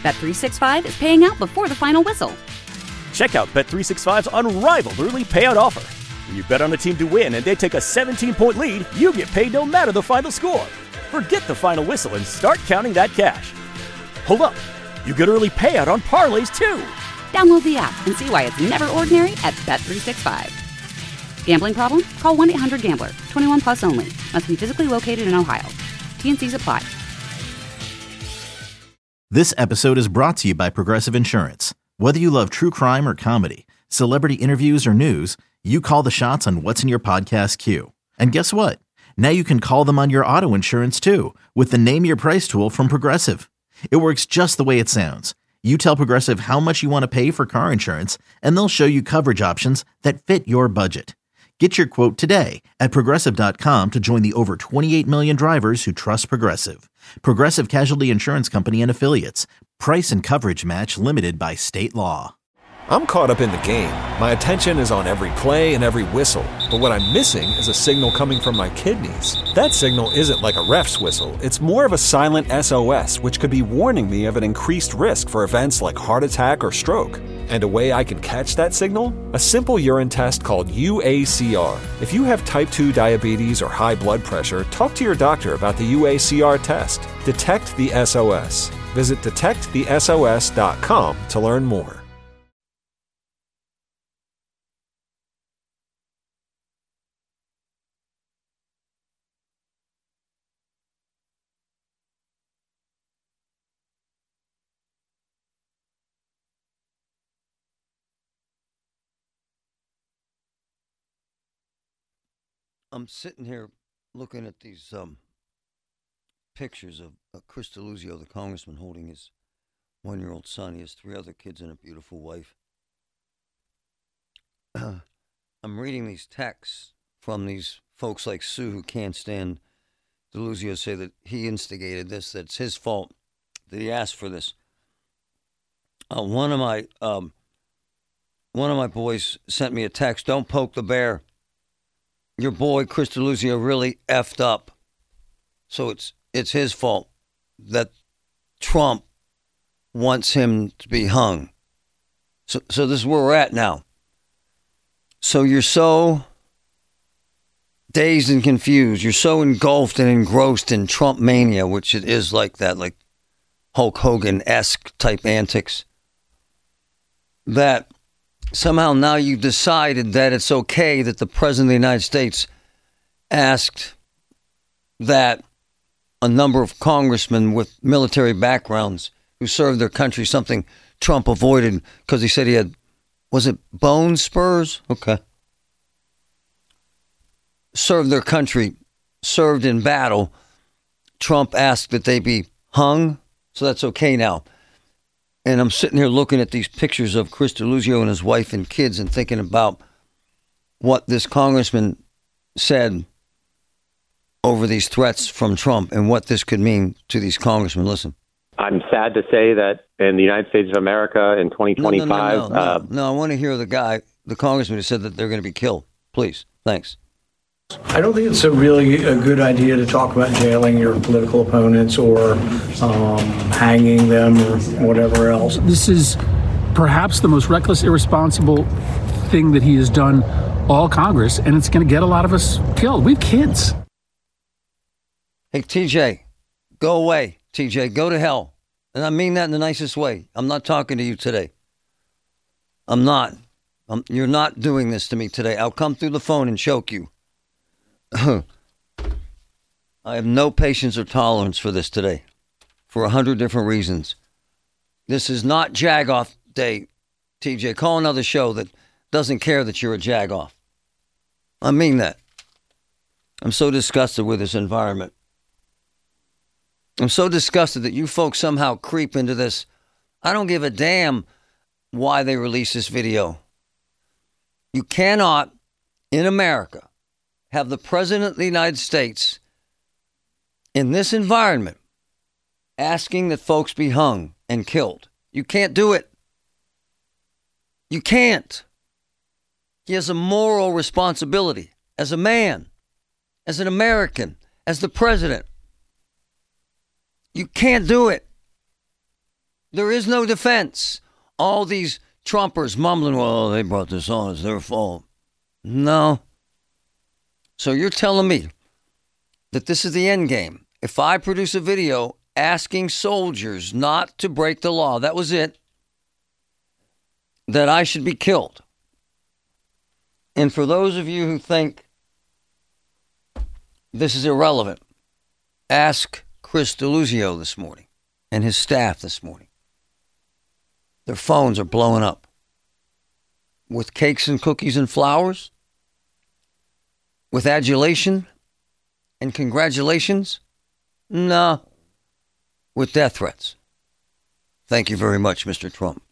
Bet365 is paying out before the final whistle. Check out Bet365's unrivaled early payout offer. When you bet on a team to win and they take a 17-point lead, you get paid no matter the final score. Forget the final whistle and start counting that cash. Hold up. You get early payout on parlays, too. Download the app and see why it's never ordinary at Bet365. Gambling problem? Call 1-800-GAMBLER. 21 plus only. Must be physically located in Ohio. T&Cs apply. This episode is brought to you by Progressive Insurance. Whether you love true crime or comedy, celebrity interviews or news, you call the shots on what's in your podcast queue. And guess what? Now you can call them on your auto insurance too with the Name Your Price tool from Progressive. It works just the way it sounds. You tell Progressive how much you want to pay for car insurance, and they'll show you coverage options that fit your budget. Get your quote today at Progressive.com to join the over 28 million drivers who trust Progressive. Progressive Casualty Insurance Company and Affiliates. Price and coverage match limited by state law. I'm caught up in the game. My attention is on every play and every whistle. But what I'm missing is a signal coming from my kidneys. That signal isn't like a ref's whistle. It's more of a silent SOS, which could be warning me of an increased risk for events like heart attack or stroke. And a way I can catch that signal? A simple urine test called UACR. If you have type 2 diabetes or high blood pressure, talk to your doctor about the UACR test. Detect the SOS. Visit detectthesos.com to learn more. I'm sitting here looking at these pictures of Chris Deluzio, the congressman, holding his 1-year-old son. He has 3 other kids and a beautiful wife. I'm reading these texts from these folks like Sue who can't stand Deluzio, say that he instigated this, that it's his fault, that he asked for this. One of my boys sent me a text, "Don't poke the bear. Your boy, Chris Deluzio, really effed up. So it's his fault that Trump wants him to be hung." So this is where we're at now. So you're so dazed and confused. You're so engulfed and engrossed in Trump mania, which it is like that, like Hulk Hogan-esque type antics, that somehow now you've decided that it's okay that the President of the United States asked that a number of congressmen with military backgrounds who served their country, something Trump avoided because he said he had, was it bone spurs? Okay. Served their country, served in battle. Trump asked that they be hung, so that's okay now. And I'm sitting here looking at these pictures of Chris Deluzio and his wife and kids and thinking about what this congressman said over these threats from Trump and what this could mean to these congressmen. Listen. I'm sad to say that in the United States of America in 2025... No, I want to hear the congressman who said that they're going to be killed. Please. Thanks. I don't think it's really a good idea to talk about jailing your political opponents or hanging them or whatever else. This is perhaps the most reckless, irresponsible thing that he has done all Congress, and it's going to get a lot of us killed. We have kids. Hey, TJ, go away. TJ, go to hell. And I mean that in the nicest way. I'm not talking to you today. I'm not. You're not doing this to me today. I'll come through the phone and choke you. I have no patience or tolerance for this today for 100 different reasons. This is not Jagoff Day, TJ. Call another show that doesn't care that you're a Jagoff. I mean that. I'm so disgusted with this environment. I'm so disgusted that you folks somehow creep into this. I don't give a damn why they release this video. You cannot, in America, have the President of the United States in this environment asking that folks be hung and killed. You can't do it. You can't. He has a moral responsibility as a man, as an American, as the president. You can't do it. There is no defense. All these Trumpers mumbling, well, they brought this on, it's their fault. No. So you're telling me that this is the end game. If I produce a video asking soldiers not to break the law, that was it, that I should be killed. And for those of you who think this is irrelevant, ask Chris Deluzio this morning and his staff this morning. Their phones are blowing up with cakes and cookies and flowers, with adulation and congratulations. No, with death threats. Thank you very much, Mr. Trump.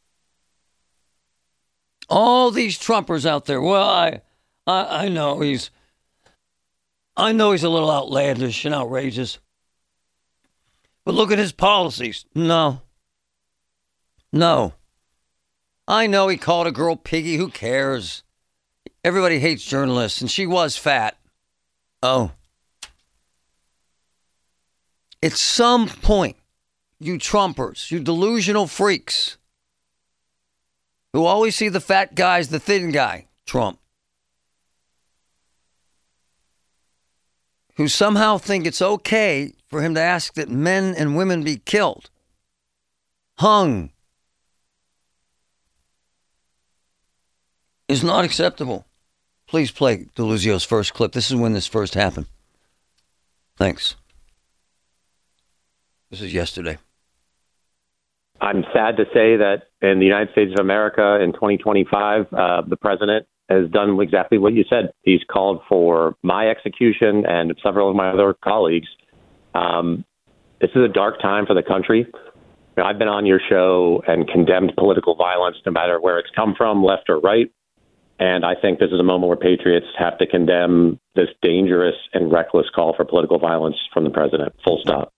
All these Trumpers out there. Well, I know he's a little outlandish and outrageous. But look at his policies. No. I know he called a girl piggy. Who cares? Everybody hates journalists, and she was fat. Oh. At some point, you Trumpers, you delusional freaks, who always see the fat guy as the thin guy, Trump, who somehow think it's okay for him to ask that men and women be killed, hung, is not acceptable. Please play Deluzio's first clip. This is when this first happened. Thanks. This is yesterday. I'm sad to say that in the United States of America in 2025, the president has done exactly what you said. He's called for my execution and several of my other colleagues. This is a dark time for the country. I've been on your show and condemned political violence, no matter where it's come from, left or right. And I think this is a moment where patriots have to condemn this dangerous and reckless call for political violence from the president. Full stop.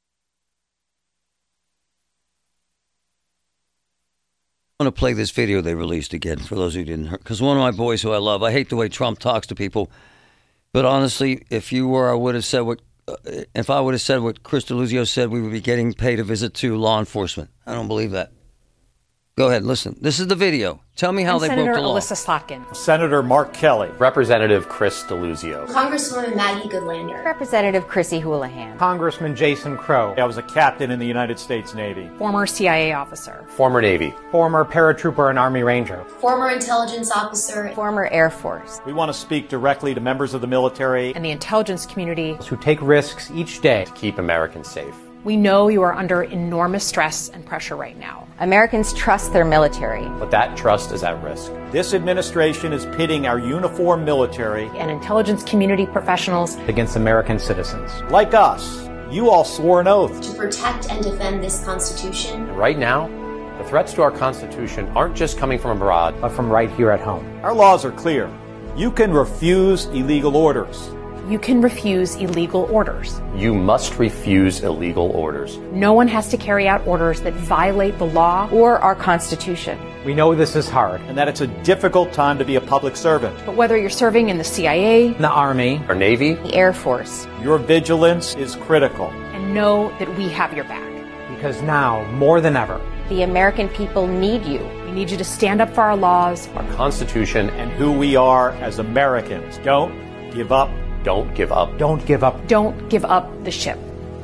I'm going to play this video they released again for those who didn't hear. Because one of my boys who I love, I hate the way Trump talks to people. But honestly, if you were, I would have said if I would have said what Chris Deluzio said, we would be getting paid a visit to law enforcement. I don't believe that. Go ahead, listen. This is the video. Tell me how they broke the law. Senator Alyssa Slotkin. Senator Mark Kelly. Representative Chris Deluzio. Congresswoman Maggie Goodlander. Representative Chrissy Houlihan. Congressman Jason Crow. I was a captain in the United States Navy. Former CIA officer. Former Navy. Former paratrooper and Army Ranger. Former intelligence officer. Former Air Force. We want to speak directly to members of the military and the intelligence community who take risks each day to keep Americans safe. We know you are under enormous stress and pressure right now. Americans trust their military. But that trust is at risk. This administration is pitting our uniformed military and intelligence community professionals against American citizens. Like us, you all swore an oath to protect and defend this Constitution. And right now, the threats to our Constitution aren't just coming from abroad, but from right here at home. Our laws are clear. You can refuse illegal orders. You can refuse illegal orders. You must refuse illegal orders. No one has to carry out orders that violate the law or our Constitution. We know this is hard and that it's a difficult time to be a public servant. But whether you're serving in the CIA, the Army, or Navy, the Air Force, your vigilance is critical. And know that we have your back. Because now, more than ever, the American people need you. We need you to stand up for our laws, our Constitution, and who we are as Americans. Don't give up. Don't give up. Don't give up. Don't give up the ship.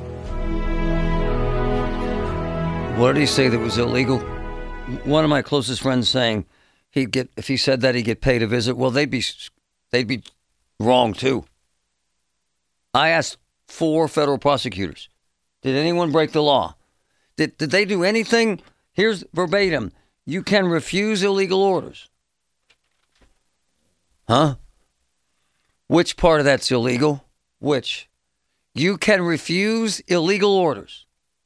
What did he say that was illegal? One of my closest friends saying if he said that, he'd get paid a visit. Well, they'd be wrong too. I asked 4 federal prosecutors, did anyone break the law? Did they do anything? Here's verbatim. You can refuse illegal orders. Huh? Which part of that's illegal? Which? You can refuse illegal orders.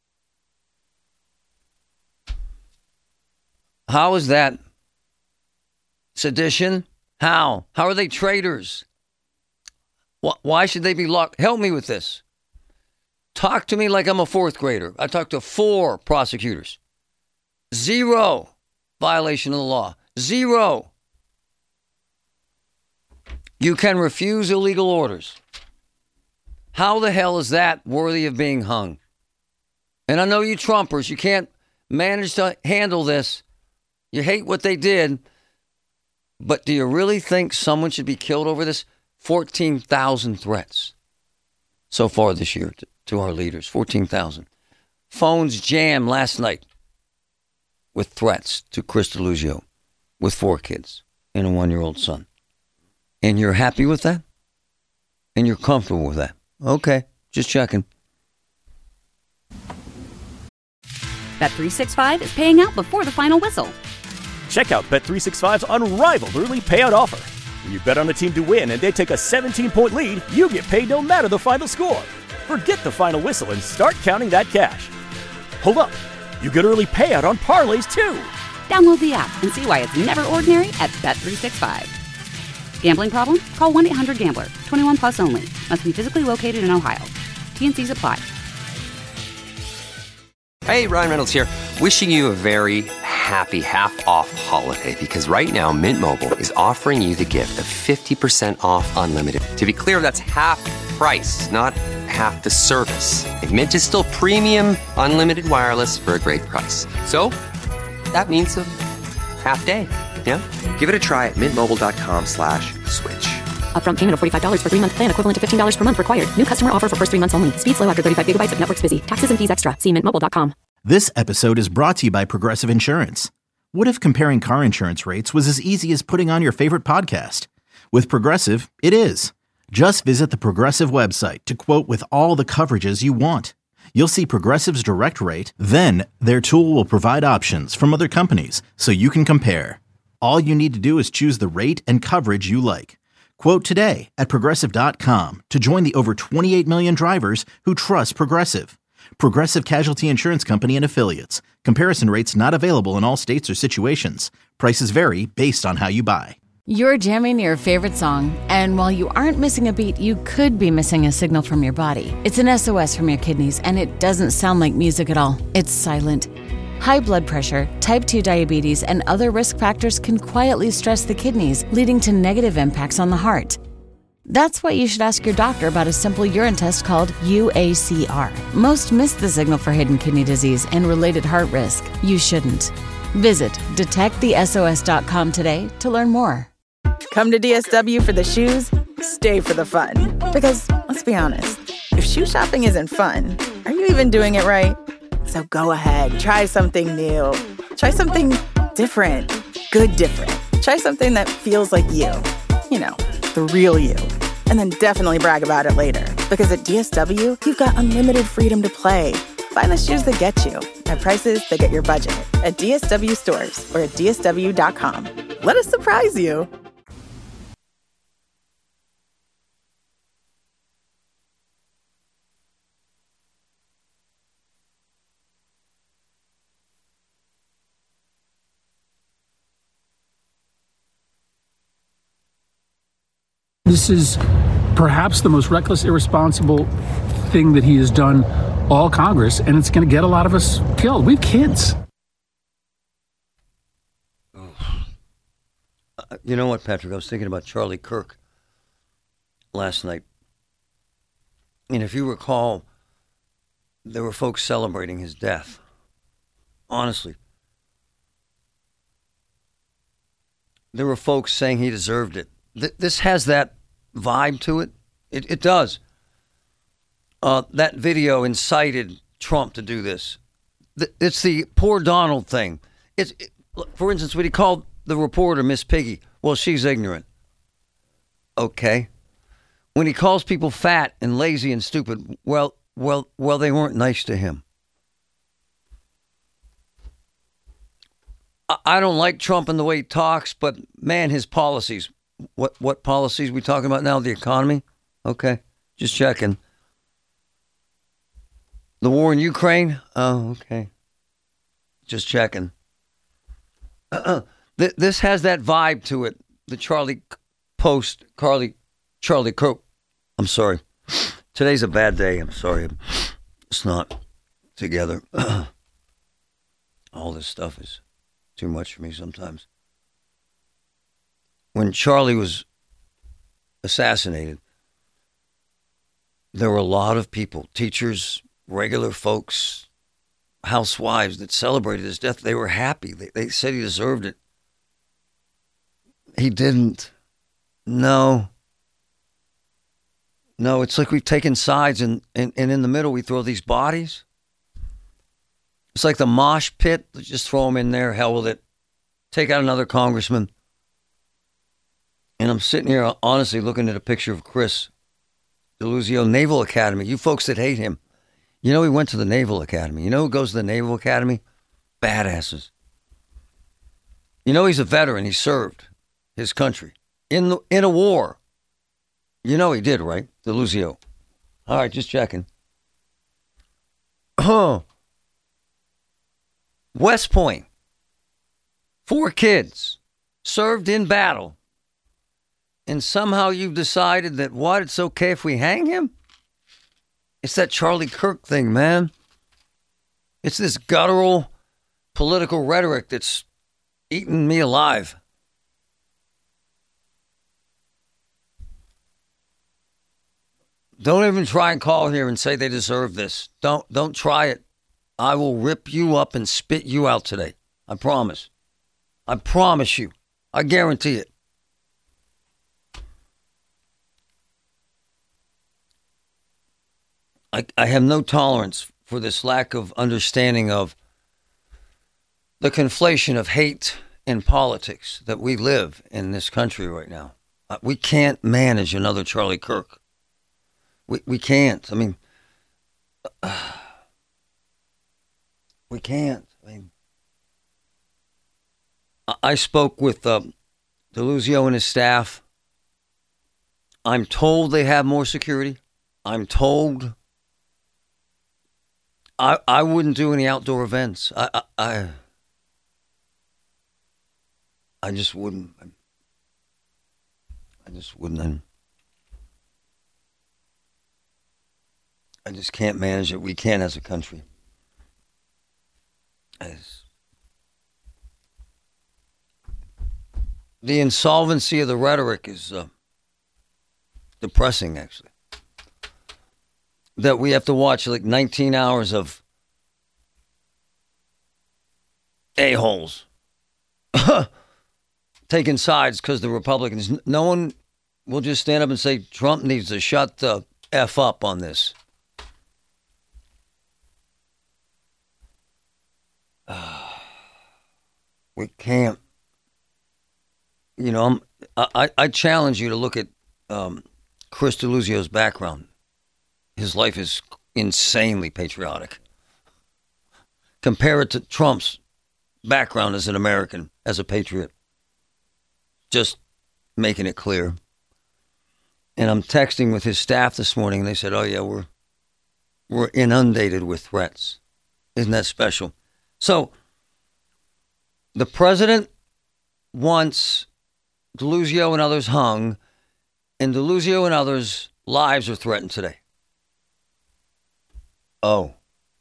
How is that sedition? How? How are they traitors? Why should they be locked? Help me with this. Talk to me like I'm a 4th grader. I talked to 4 prosecutors. 0 violation of the law. 0. You can refuse illegal orders. How the hell is that worthy of being hung? And I know you Trumpers, you can't managed to handle this. You hate what they did, but do you really think someone should be killed over this? 14,000 threats so far this year to our leaders. 14,000. Phones jammed last night with threats to Chris DeLuzio with 4 kids and a 1-year-old son. And you're happy with that? And you're comfortable with that? Okay, just checking. Bet365 is paying out before the final whistle. Check out Bet365's unrivaled early payout offer. When you bet on a team to win and they take a 17-point lead, you get paid no matter the final score. Forget the final whistle and start counting that cash. Hold up. You get early payout on parlays, too. Download the app and see why it's never ordinary at Bet365. Gambling problem? Call 1-800-GAMBLER. 21 plus only. Must be physically located in Ohio. T&Cs apply. Hey, Ryan Reynolds here. Wishing you a very happy half-off holiday because right now Mint Mobile is offering you the gift of 50% off unlimited. To be clear, that's half price, not half the service. And Mint is still premium unlimited wireless for a great price. So that means a half day. Yeah? Give it a try at mintmobile.com/switch. Upfront payment of $45 for 3-month plan equivalent to $15 per month required. New customer offer for first 3 months only. Speed slow after 35 gigabytes if network's busy. Taxes and fees extra. See mintmobile.com. This episode is brought to you by Progressive Insurance. What if comparing car insurance rates was as easy as putting on your favorite podcast? With Progressive, it is. Just visit the Progressive website to quote with all the coverages you want. You'll see Progressive's direct rate, then their tool will provide options from other companies so you can compare. All you need to do is choose the rate and coverage you like. Quote today at Progressive.com to join the over 28 million drivers who trust Progressive. Progressive Casualty Insurance Company and Affiliates. Comparison rates not available in all states or situations. Prices vary based on how you buy. You're jamming your favorite song, and while you aren't missing a beat, you could be missing a signal from your body. It's an SOS from your kidneys, and it doesn't sound like music at all. It's silent. High blood pressure, type 2 diabetes, and other risk factors can quietly stress the kidneys, leading to negative impacts on the heart. That's why you should ask your doctor about a simple urine test called UACR. Most miss the signal for hidden kidney disease and related heart risk. You shouldn't. Visit detectthesos.com today to learn more. Come to DSW for the shoes, stay for the fun. Because, let's be honest, if shoe shopping isn't fun, are you even doing it right? So go ahead, try something new. Try something different. Good different. Try something that feels like you. You know, the real you. And then definitely brag about it later. Because at DSW, you've got unlimited freedom to play. Find the shoes that get you at prices that get your budget at DSW stores or at DSW.com. Let us surprise you. This is perhaps the most reckless, irresponsible thing that he has done all Congress, and it's going to get a lot of us killed. We have kids. You know what, Patrick? I was thinking about Charlie Kirk last night. And if you recall, there were folks celebrating his death. Honestly. There were folks saying he deserved it. This has that vibe to it. It does. That video incited Trump to do this. It's the poor Donald thing. For instance, when he called the reporter Miss Piggy, well, she's ignorant. Okay. When he calls people fat and lazy and stupid, well, they weren't nice to him. I don't like Trump in the way he talks, but man, his policies. What policies we talking about now? The economy? Okay, just checking. The war in Ukraine? Oh, okay. Just checking. This has that vibe to it. The Charlie Kirk. I'm sorry. Today's a bad day. I'm sorry. It's not together. All this stuff is too much for me sometimes. When Charlie was assassinated, there were a lot of people, teachers, regular folks, housewives that celebrated his death, they were happy. They said he deserved it. He didn't. No, it's like we've taken sides and in the middle we throw these bodies. It's like the mosh pit. Just throw them in there. Hell with it. Take out another congressman. And I'm sitting here honestly looking at a picture of Chris Deluzio, Naval Academy. You folks that hate him, you know he went to the Naval Academy. You know who goes to the Naval Academy? Badasses. You know he's a veteran. He served his country in a war. You know he did, right? Deluzio. All right, just checking. West Point. 4 kids served in battle. And somehow you've decided that, what, it's okay if we hang him? It's that Charlie Kirk thing, man. It's this guttural political rhetoric that's eating me alive. Don't even try and call here and say they deserve this. Don't try it. I will rip you up and spit you out today. I promise. I promise you. I guarantee it. I have no tolerance for this lack of understanding of the conflation of hate and politics that we live in this country right now. We can't manage another Charlie Kirk. We can't. I mean, we can't. I mean, I spoke with Deluzio and his staff. I'm told they have more security. I'm told I wouldn't do any outdoor events. I just wouldn't. I just wouldn't. I just can't manage it. We can't as a country. The insolvency of the rhetoric is depressing, actually. That we have to watch like 19 hours of a-holes taking sides because the Republicans, no one will just stand up and say Trump needs to shut the F up on this. We can't. You know, I challenge you to look at Chris Deluzio's background. His life is insanely patriotic. Compare it to Trump's background as an American, as a patriot. Just making it clear. And I'm texting with his staff this morning, and they said, "Oh yeah, we're inundated with threats." Isn't that special? So, the president wants Deluzio and others hung, and Deluzio and others' lives are threatened today. Oh.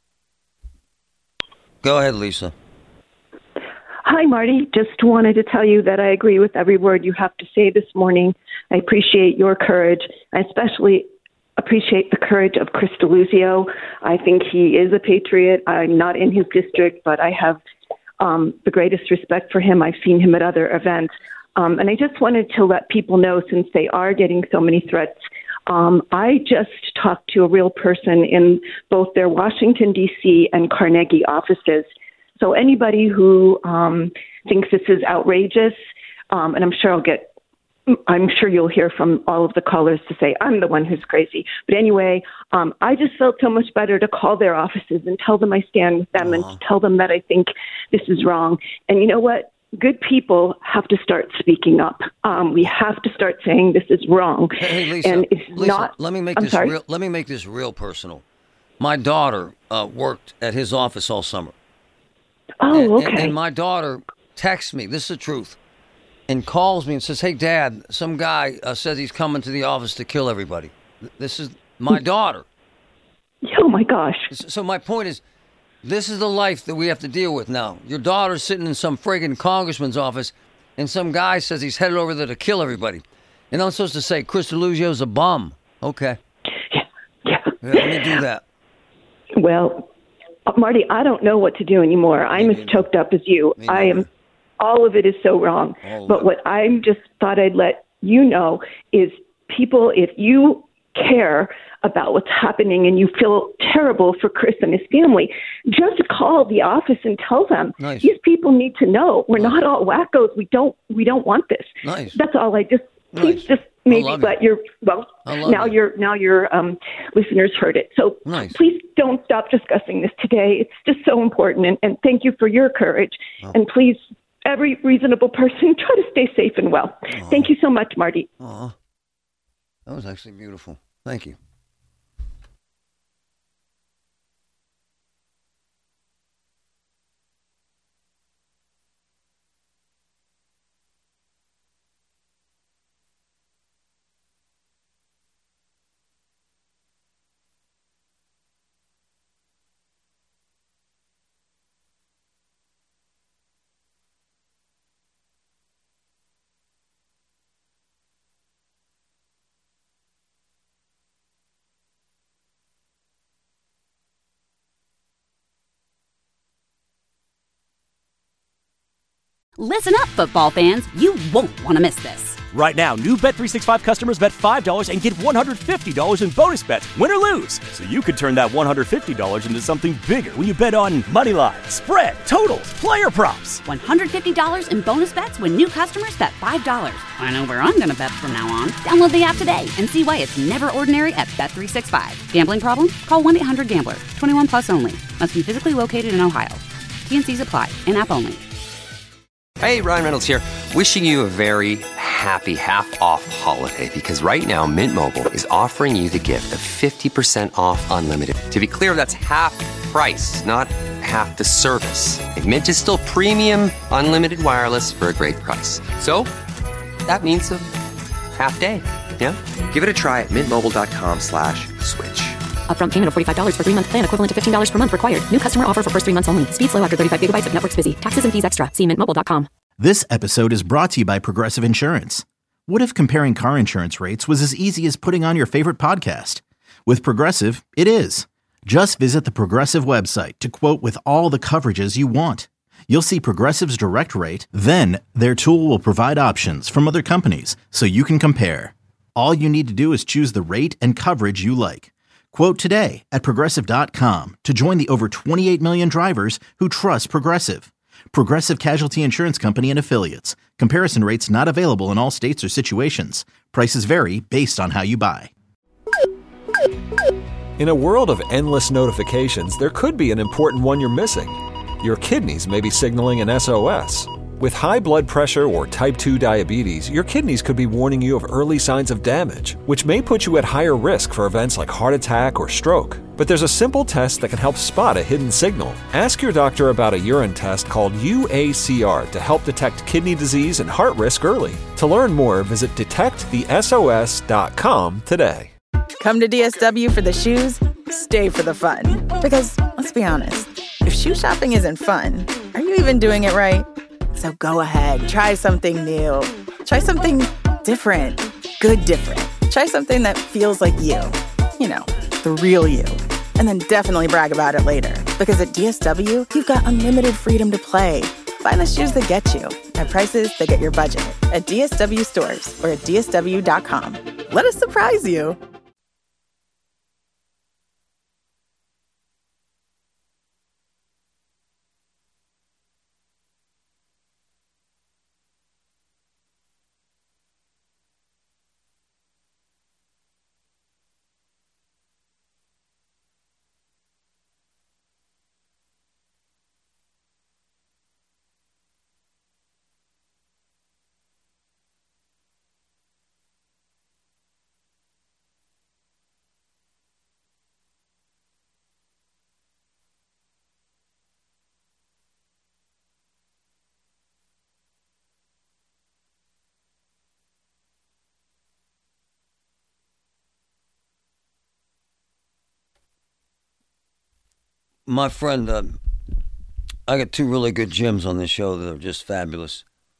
Go ahead, Lisa. Hi, Marty. Just wanted to tell you that I agree with every word you have to say this morning. I appreciate your courage. I especially appreciate the courage of Chris Deluzio. I think he is a patriot. I'm not in his district, but I have the greatest respect for him. I've seen him at other events. And I just wanted to let people know, since they are getting so many threats, I just talked to a real person in both their Washington, D.C. and Carnegie offices. So anybody who thinks this is outrageous, and I'm sure you'll hear from all of the callers to say I'm the one who's crazy. But anyway, I just felt so much better to call their offices and tell them I stand with them and to tell them that I think this is wrong. And you know what? Good people have to start speaking up. We have to start saying this is wrong. Hey, Lisa, and it's Lisa, not. Let me make this real personal. My daughter worked at his office all summer. Oh, okay. And my daughter texts me. This is the truth. And calls me and says, "Hey, Dad, some guy says he's coming to the office to kill everybody." This is my daughter. Oh, my gosh. So my point is, this is the life that we have to deal with now. Your daughter's sitting in some friggin' congressman's office, and some guy says he's headed over there to kill everybody. And I'm supposed to say, Chris Deluzio's a bum. Okay. Yeah. Let me do that. Well, Marty, I don't know what to do anymore. I'm as choked up as you. I am. All of it is so wrong. But what I just thought I'd let you know is, people, if you care about what's happening and you feel terrible for Chris and his family, just call the office and tell them. Nice. These people need to know we're not all wackos. We don't want this. Nice. That's all. Please just maybe let your now your listeners heard it. So please don't stop discussing this today. It's just so important, and thank you for your courage. And please, every reasonable person, try to stay safe and well. Thank you so much, Marty. That was actually beautiful. Thank you. Listen up, football fans. You won't want to miss this. Right now, new Bet365 customers bet $5 and get $150 in bonus bets, win or lose. So you could turn that $150 into something bigger when you bet on moneyline, spread, totals, player props. $150 in bonus bets when new customers bet $5. I know where I'm going to bet from now on. Download the app today and see why it's never ordinary at Bet365. Gambling problem? Call 1-800-GAMBLER. 21 plus only. Must be physically located in Ohio. T&Cs apply. In-app only. Hey, Ryan Reynolds here, wishing you a very happy half-off holiday, because right now Mint Mobile is offering you the gift of 50% off unlimited. To be clear, that's half price, not half the service. And Mint is still premium unlimited wireless for a great price. So that means a half day, yeah? Give it a try at mintmobile.com/switch. Upfront payment of $45 for 3-month plan, equivalent to $15 per month required. New customer offer for first 3 months only. Speed slow after 35 gigabytes if network's busy. Taxes and fees extra. See mintmobile.com. This episode is brought to you by Progressive Insurance. What if comparing car insurance rates was as easy as putting on your favorite podcast? With Progressive, it is. Just visit the Progressive website to quote with all the coverages you want. You'll see Progressive's direct rate, then their tool will provide options from other companies so you can compare. All you need to do is choose the rate and coverage you like. Quote today at Progressive.com to join the over 28 million drivers who trust Progressive. Progressive Casualty Insurance Company and Affiliates. Comparison rates not available in all states or situations. Prices vary based on how you buy. In a world of endless notifications, there could be an important one you're missing. Your kidneys may be signaling an SOS. With high blood pressure or type 2 diabetes, your kidneys could be warning you of early signs of damage, which may put you at higher risk for events like heart attack or stroke. But there's a simple test that can help spot a hidden signal. Ask your doctor about a urine test called UACR to help detect kidney disease and heart risk early. To learn more, visit detectthesos.com today. Come to DSW for the shoes, stay for the fun. Because, let's be honest, if shoe shopping isn't fun, are you even doing it right? So go ahead, try something new. Try something different. Good different. Try something that feels like you. You know, the real you. And then definitely brag about it later. Because at DSW, you've got unlimited freedom to play. Find the shoes that get you at prices that get your budget at DSW stores or at DSW.com. Let us surprise you. My friend, I got two really good Jims on this show that are just fabulous.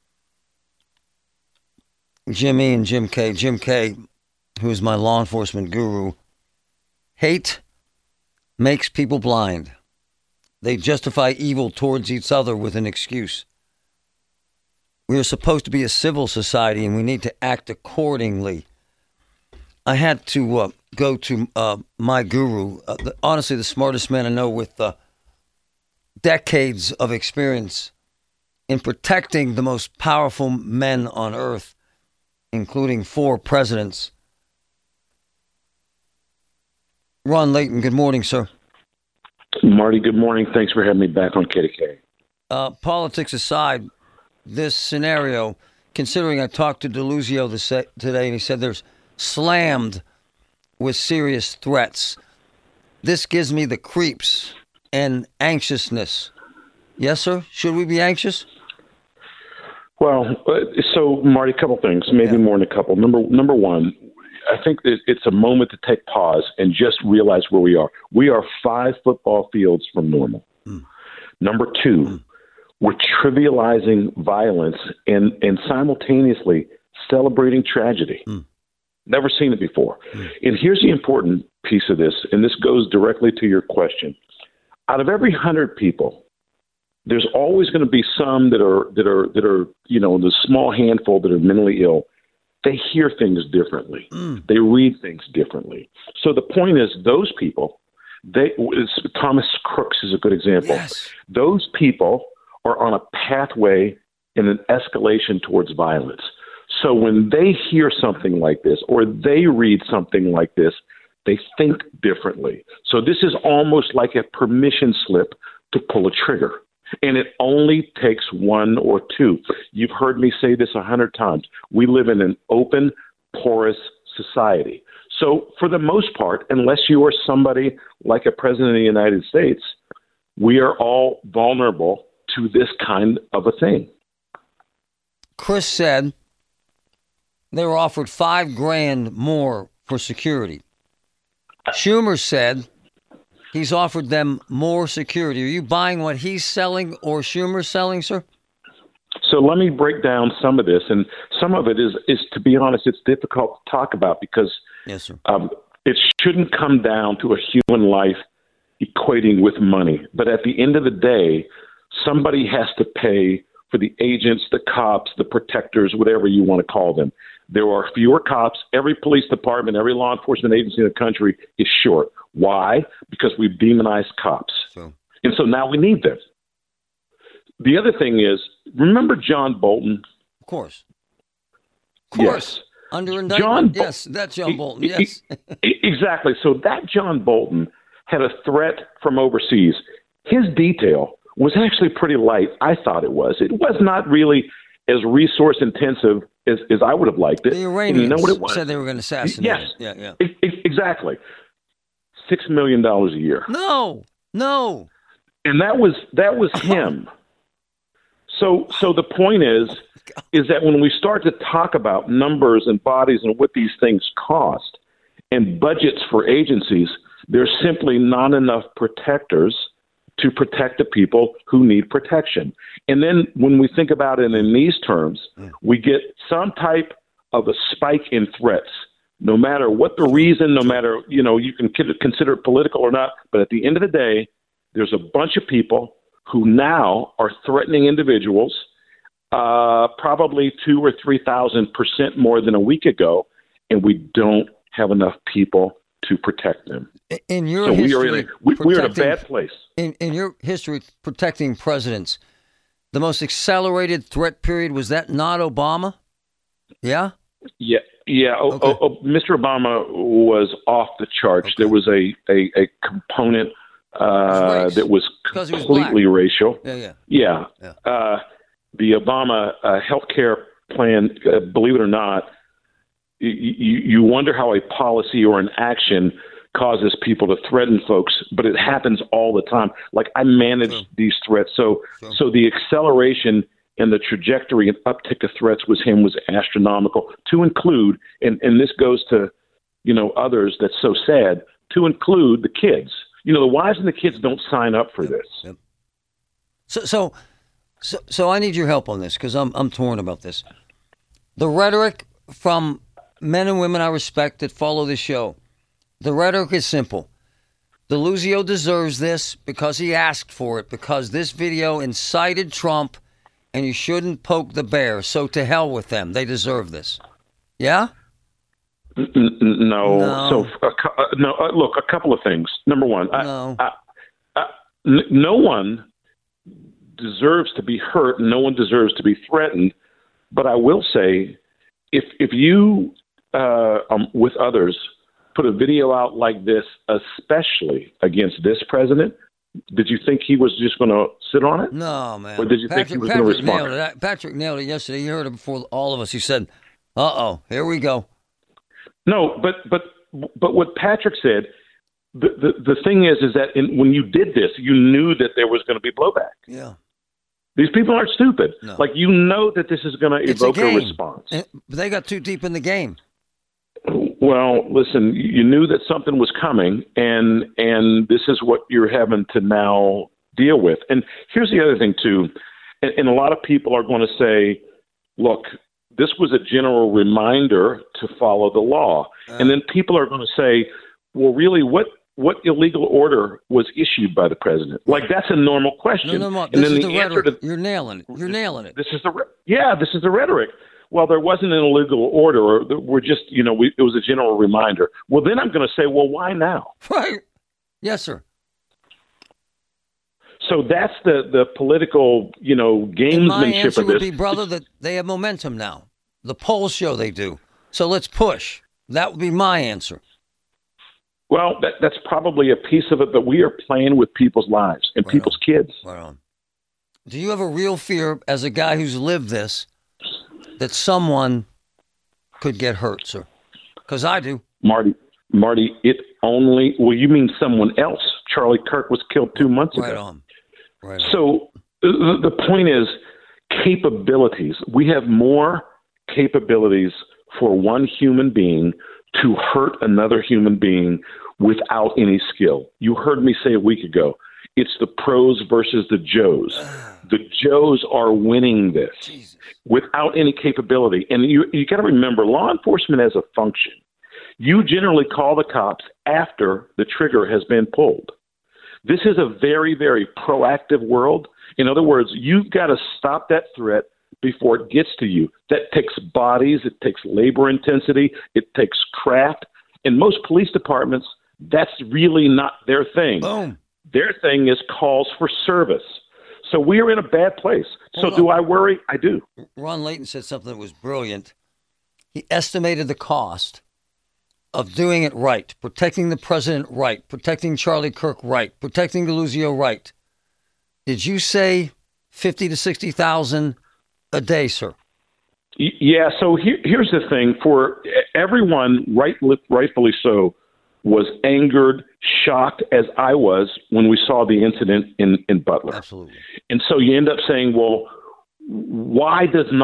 Jimmy and Jim K. Jim K., who is my law enforcement guru. Hate makes people blind. They justify evil towards each other with an excuse. We are supposed to be a civil society, and we need to act accordingly. I had to go to my guru, honestly the smartest man I know with decades of experience in protecting the most powerful men on earth, including 4 presidents. Ron Layton, good morning, sir. Marty, good morning. Thanks for having me back on KDK. Politics aside, this scenario, considering I talked to DeLuzio today, and he said there's slammed with serious threats. This gives me the creeps and anxiousness. Yes, sir? Should we be anxious? Well, so Marty, a couple things, maybe more than a couple. Number one, I think that it's a moment to take pause and just realize where we are. We are 5 football fields from normal. Number two, we're trivializing violence and simultaneously celebrating tragedy. Never seen it before. And here's the important piece of this, and this goes directly to your question. Out of every 100 people, there's always going to be some that are the small handful that are mentally ill. They hear things differently. They read things differently. So the point is, those people, Thomas Crooks is a good example. Yes. Those people are on a pathway in an escalation towards violence. So when they hear something like this or they read something like this, they think differently. So this is almost like a permission slip to pull a trigger. And it only takes 1 or 2. You've heard me say this 100 times. We live in an open, porous society. So for the most part, unless you are somebody like a president of the United States, we are all vulnerable to this kind of a thing. Chris said they were offered $5,000 more for security. Schumer said he's offered them more security. Are you buying what he's selling or Schumer's selling, sir? So let me break down some of this. And some of it is to be honest, it's difficult to talk about because yes, sir. It shouldn't come down to a human life equating with money. But at the end of the day, somebody has to pay for the agents, the cops, the protectors, whatever you want to call them. There are fewer cops. Every police department, every law enforcement agency in the country is short. Why? Because we've demonized cops. And so now we need them. The other thing is, remember John Bolton? Of course. Yes. Under indictment? Yes, that's John Bolton, yes. Exactly. So that John Bolton had a threat from overseas. His detail was actually pretty light. I thought it was. It was not really as resource intensive as I would have liked it. The Iranians you know what it was? said they were going to assassinate Yes. him. Yeah. Exactly. $6 million a year. No. And that was him. So the point is that when we start to talk about numbers and bodies and what these things cost and budgets for agencies, there's simply not enough protectors to protect the people who need protection. And then when we think about it in these terms, we get some type of a spike in threats, no matter what the reason, no matter, you can consider it political or not. But at the end of the day, there's a bunch of people who now are threatening individuals, probably 2,000 or 3,000% more than a week ago, and we don't have enough people to protect them. In your history, we're in a bad place. In your history, protecting presidents, the most accelerated threat period, was that not Obama? Yeah? Yeah. Okay. Mr. Obama was off the charts. Okay. There was a component that was completely racial. Yeah. The Obama health care plan, believe it or not, you wonder how a policy or an action causes people to threaten folks, but it happens all the time. Like, I manage these threats. So the acceleration and the trajectory and uptick of threats was astronomical, to include, and this goes to, others that's so sad, to include the kids. The wives and the kids don't sign up for this. Yep. So I need your help on this, because I'm torn about this. The rhetoric from men and women I respect that follow this show, the rhetoric is simple. DeLuzio deserves this because he asked for it, because this video incited Trump, and you shouldn't poke the bear. So to hell with them. They deserve this. Yeah? No. So, look, a couple of things. Number one, no one deserves to be hurt. No one deserves to be threatened. But I will say, if you, with others, put a video out like this, especially against this president, did you think he was just going to sit on it? No, man. Or did you think he was going to respond? Patrick nailed it yesterday. You heard it before all of us. He said, here we go. No, but what Patrick said, the thing is that when you did this, you knew that there was going to be blowback. Yeah. These people aren't stupid. No. Like, you know that this is going to evoke a response. They got too deep in the game. Well, listen, you knew that something was coming, and this is what you're having to now deal with. And here's the other thing, too. And a lot of people are going to say, look, this was a general reminder to follow the law. And then people are going to say, well, really, what illegal order was issued by the president? Like, that's a normal question. No. And this then is the rhetoric. You're nailing it. This is the rhetoric. Well, there wasn't an illegal order, or we're just, it was a general reminder. Well, then I'm going to say, well, why now? Right. Yes, sir. So that's the political, gamesmanship my answer of this. would be, brother, that they have momentum now. The polls show they do. So let's push. That would be my answer. Well, that's probably a piece of it, but we are playing with people's lives and people's kids. Right on. Do you have a real fear, as a guy who's lived this, that someone could get hurt, sir? Because I do. Marty, you mean someone else? Charlie Kirk was killed 2 months ago. Right on. So the point is capabilities. We have more capabilities for one human being to hurt another human being without any skill. You heard me say a week ago, it's the pros versus the Joes. The Joes are winning this without any capability. And you got to remember, law enforcement has a function. You generally call the cops after the trigger has been pulled. This is a very, very proactive world. In other words, you've got to stop that threat before it gets to you. That takes bodies, it takes labor intensity, it takes craft. In most police departments, that's really not their thing. Boom. Their thing is calls for service. So we are in a bad place. Do I worry? I do. Ron Layton said something that was brilliant. He estimated the cost of doing it right, protecting the president right, protecting Charlie Kirk right, protecting DeLuzio right. Did you say 50 to 60,000 a day, sir? Yeah. So here's the thing: for everyone, rightfully so, was angered, shocked, as I was when we saw the incident in Butler. Absolutely. And so you end up saying, well, why didn't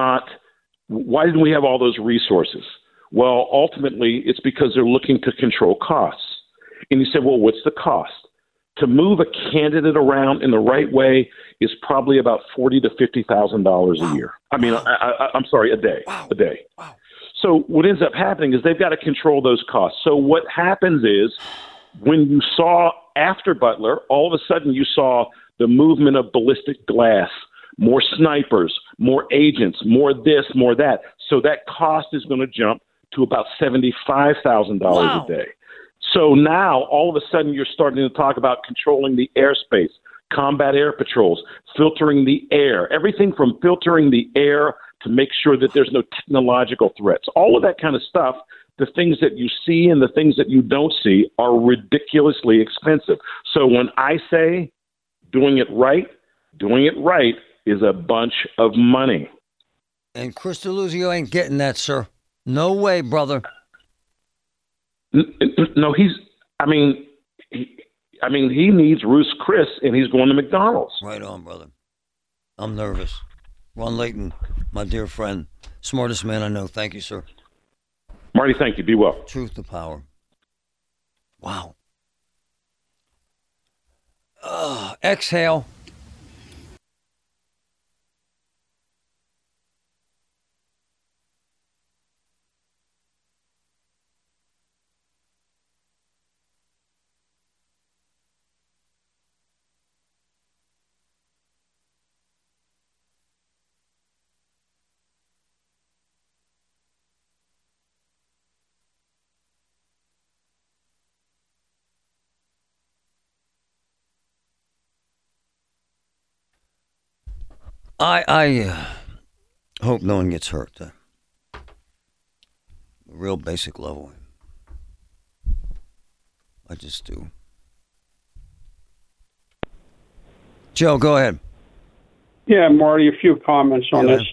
we have all those resources? Well, ultimately, it's because they're looking to control costs. And you say, well, what's the cost? To move a candidate around in the right way is probably about $40,000 to $50,000 a year. I mean, I'm sorry, a day. A day. Wow. So what ends up happening is they've got to control those costs. So what happens is when you saw after Butler, all of a sudden you saw the movement of ballistic glass, more snipers, more agents, more this, more that. So that cost is going to jump to about $75,000 a day. So now all of a sudden you're starting to talk about controlling the airspace, combat air patrols, filtering the air, everything from filtering the air to make sure that there's no technological threats. All of that kind of stuff, the things that you see and the things that you don't see are ridiculously expensive. So when I say doing it right is a bunch of money. And Chris DeLuzio ain't getting that, sir. No way, brother. No, he needs Ruth's Chris, and he's going to McDonald's. Right on, brother. I'm nervous. Ron Layton, my dear friend, smartest man I know. Thank you, sir. Marty, thank you. Be well. Truth to power. Wow. Exhale. I hope no one gets hurt. A real basic level. I just do. Joe, go ahead. Yeah, Marty, a few comments on this.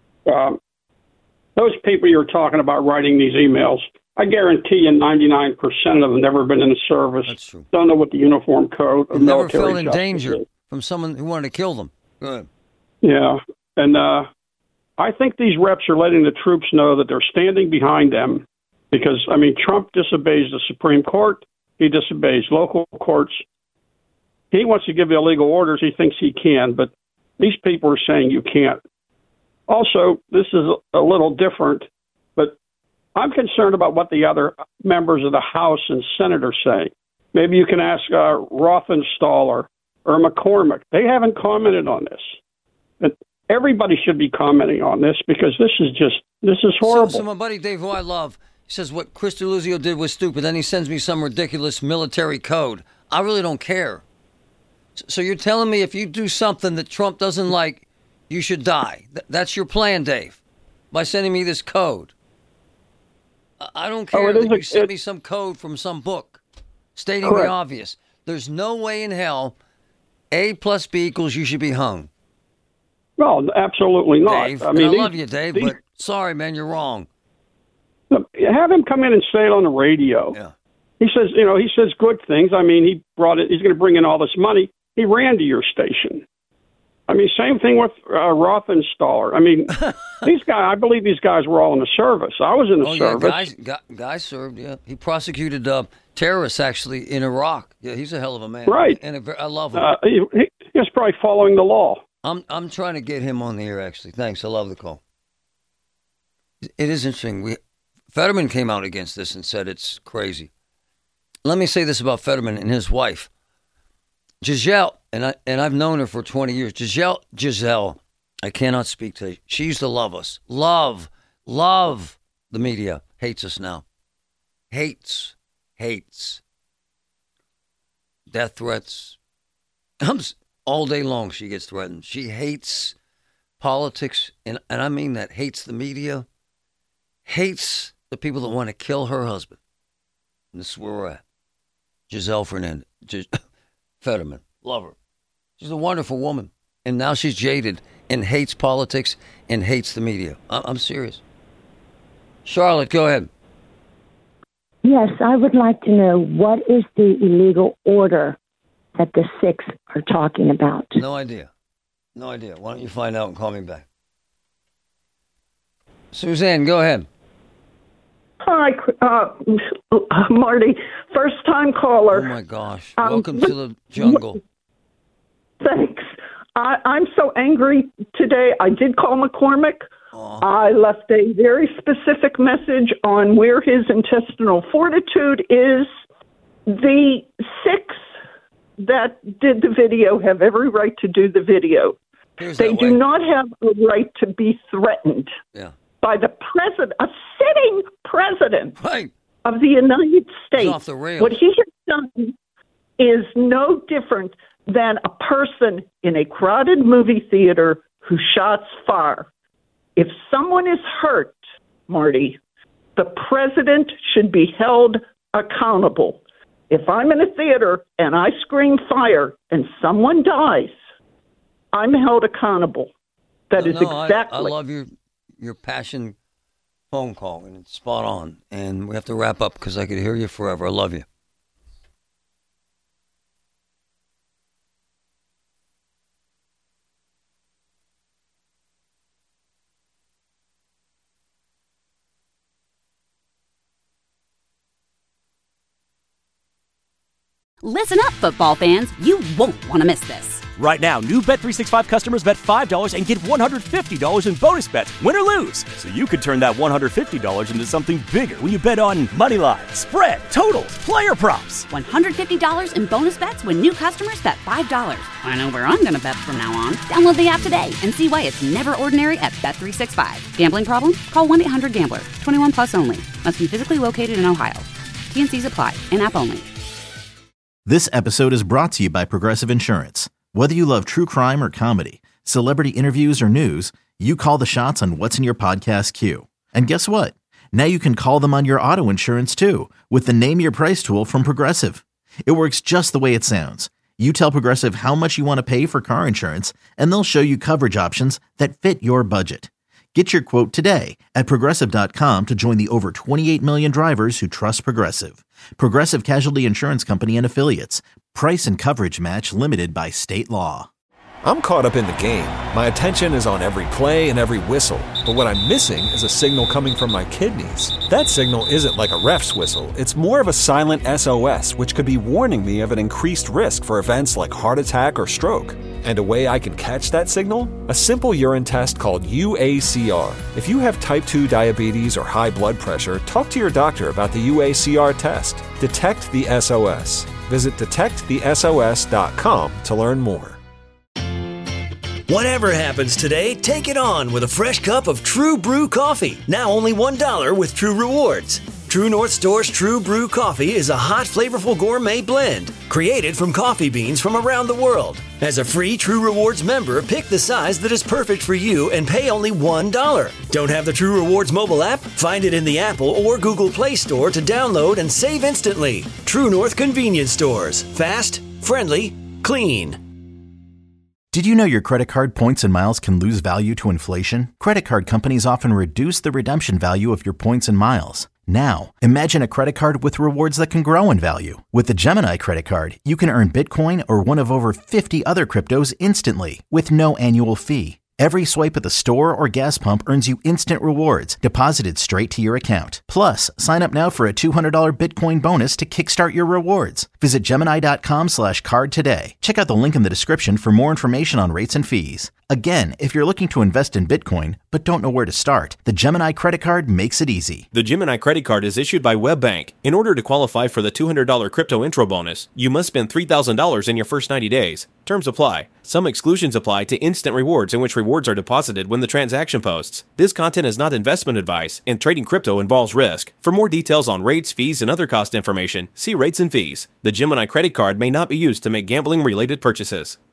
Those people you're talking about writing these emails, I guarantee you 99% of them never been in the service. That's true. Don't know what the uniform code of Never military felt in justice danger is. from someone who wanted to kill them. Go ahead. Yeah, and I think these reps are letting the troops know that they're standing behind them because, I mean, Trump disobeys the Supreme Court. He disobeys local courts. He wants to give illegal orders. He thinks he can, but these people are saying you can't. Also, this is a little different, but I'm concerned about what the other members of the House and Senate are saying. Maybe you can ask Rothenstaller or McCormick. They haven't commented on this. But everybody should be commenting on this because this is horrible. So my buddy Dave, who I love, says what Chris DeLuzio did was stupid. Then he sends me some ridiculous military code. I really don't care. So you're telling me if you do something that Trump doesn't like, you should die. That's your plan, Dave, by sending me this code. I don't care that you sent me some code from some book stating the obvious. There's no way in hell A plus B equals you should be hung. No, absolutely not. Dave, I mean, I love you, Dave, but sorry, man, you're wrong. Have him come in and say it on the radio. Yeah. He says, he says good things. I mean, he's going to bring in all this money. He ran to your station. I mean, same thing with Rothenstaller. I mean, I believe these guys were all in the service. I was in the service. Yeah, guys served, yeah. He prosecuted terrorists, actually, in Iraq. Yeah, he's a hell of a man. Right. And I love him. He was probably following the law. I'm trying to get him on the air, actually. Thanks. I love the call. It is interesting. Fetterman came out against this and said it's crazy. Let me say this about Fetterman and his wife. Giselle, and I've known her for 20 years. Giselle, I cannot speak to her. She used to love us. Love the media. Hates us now. Hates. Death threats. All day long she gets threatened. She hates politics, and I mean that. Hates the media. Hates the people that want to kill her husband. And this is where we're at. Giselle Fernandez. Fetterman. Love her. She's a wonderful woman. And now she's jaded and hates politics and hates the media. I'm serious. Charlotte, go ahead. Yes, I would like to know what is the illegal order that the six are talking about? No idea. Why don't you find out and call me back? Suzanne, go ahead. Hi, Marty. First-time caller. Oh, my gosh. Welcome to the jungle. Thanks. I'm so angry today. I did call McCormick. I left a very specific message on where his intestinal fortitude is. The six that did the video have every right to do the video. They do not have a right to be threatened. Yeah. By the president, a sitting president right. of the United States. Off the rails. What he has done is no different than a person in a crowded movie theater who shots fire. If someone is hurt, Marty, the president should be held accountable. If I'm in a theater and I scream fire and someone dies, I'm held accountable. That is exactly. I love your passion phone call, and it's spot on. And we have to wrap up because I could hear you forever. I love you. Listen up, football fans. You won't want to miss this. Right now, new Bet365 customers bet $5 and get $150 in bonus bets, win or lose. So you could turn that $150 into something bigger when you bet on money line, spread, totals, player props. $150 in bonus bets when new customers bet $5. I know where I'm going to bet from now on. Download the app today and see why it's never ordinary at Bet365. Gambling problem? Call 1-800-GAMBLER. 21 plus only. Must be physically located in Ohio. T&Cs apply. In-app only. This episode is brought to you by Progressive Insurance. Whether you love true crime or comedy, celebrity interviews, or news, you call the shots on what's in your podcast queue. And guess what? Now you can call them on your auto insurance too with the Name Your Price tool from Progressive. It works just the way it sounds. You tell Progressive how much you want to pay for car insurance, and they'll show you coverage options that fit your budget. Get your quote today at Progressive.com to join the over 28 million drivers who trust Progressive. Progressive Casualty Insurance Company and Affiliates. Price and coverage match limited by state law. I'm caught up in the game. My attention is on every play and every whistle. But what I'm missing is a signal coming from my kidneys. That signal isn't like a ref's whistle. It's more of a silent SOS, which could be warning me of an increased risk for events like heart attack or stroke. And a way I can catch that signal? A simple urine test called UACR. If you have type 2 diabetes or high blood pressure, talk to your doctor about the UACR test. Detect the SOS. Visit detectthesos.com to learn more. Whatever happens today, take it on with a fresh cup of True Brew coffee. Now only $1 with True Rewards. True North Store's True Brew coffee is a hot, flavorful gourmet blend created from coffee beans from around the world. As a free True Rewards member, pick the size that is perfect for you and pay only $1. Don't have the True Rewards mobile app? Find it in the Apple or Google Play Store to download and save instantly. True North Convenience Stores. Fast, friendly, clean. Did you know your credit card points and miles can lose value to inflation? Credit card companies often reduce the redemption value of your points and miles. Now, imagine a credit card with rewards that can grow in value. With the Gemini credit card, you can earn Bitcoin or one of over 50 other cryptos instantly with no annual fee. Every swipe at the store or gas pump earns you instant rewards deposited straight to your account. Plus, sign up now for a $200 Bitcoin bonus to kickstart your rewards. Visit Gemini.com/card today. Check out the link in the description for more information on rates and fees. Again, if you're looking to invest in Bitcoin but don't know where to start, the Gemini credit card makes it easy. The Gemini credit card is issued by WebBank. In order to qualify for the $200 crypto intro bonus, you must spend $3,000 in your first 90 days. Terms apply. Some exclusions apply to instant rewards in which rewards are deposited when the transaction posts. This content is not investment advice, and trading crypto involves risk. For more details on rates, fees, and other cost information, see rates and fees. The Gemini credit card may not be used to make gambling-related purchases.